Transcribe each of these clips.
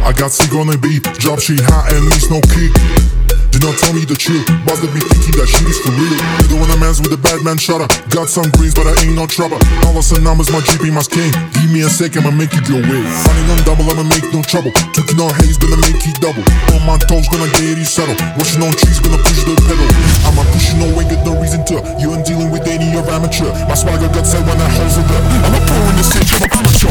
I got sick on the beat, drop shit hot and least no kick. Do not tell me to chill, boss that be thinking that shit is for real. You the one that mans with the bad man shutter. Got some greens but I ain't no trouble. All of some numbers, my GP, my skin. Give me a sec, I'ma make it your way. Running on double, I'ma make no trouble. Talking on haze, gonna make it double. On my toes, gonna get it settled. Rushing on trees, gonna push the pedal. I'm not pushing no way, got no reason to. You ain't dealing with any of amateur. My swagger got set when I holds it up. I'm a pro in the cinch, I'm a amateur.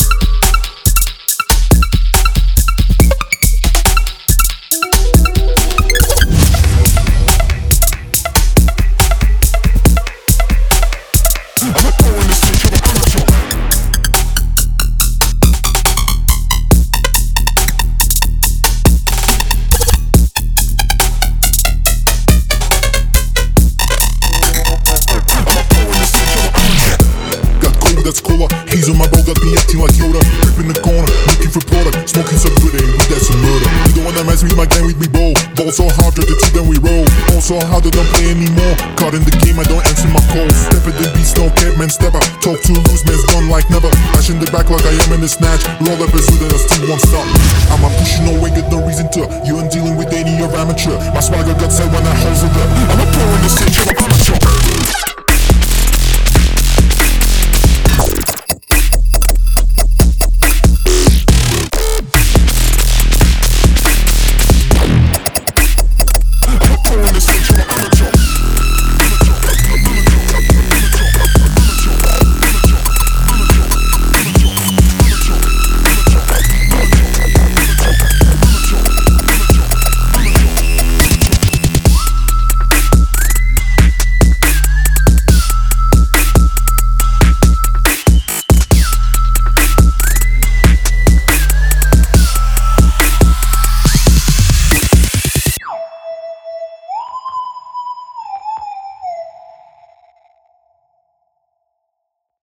That's cooler. He's on my boat, got me acting like Yoda. Grip in the corner, looking for product. Smoking some good aim, that's a murder. You the one that mess with my gang with me, bro. Ball so hard, the two then we roll. Ball so hard, I don't play anymore. Caught in the game, I don't answer my calls. Step at the beast, no cap, man, step out. Talk too loose, man's gone like never. Dash in the back like I am in the snatch. Roll up as good and I still won't stop. I'm not pushing no way, got no reason to. You ain't dealing with any of amateur. My swagger got set when I holds it up. I'm a pro in the cinch, I'm a amateur.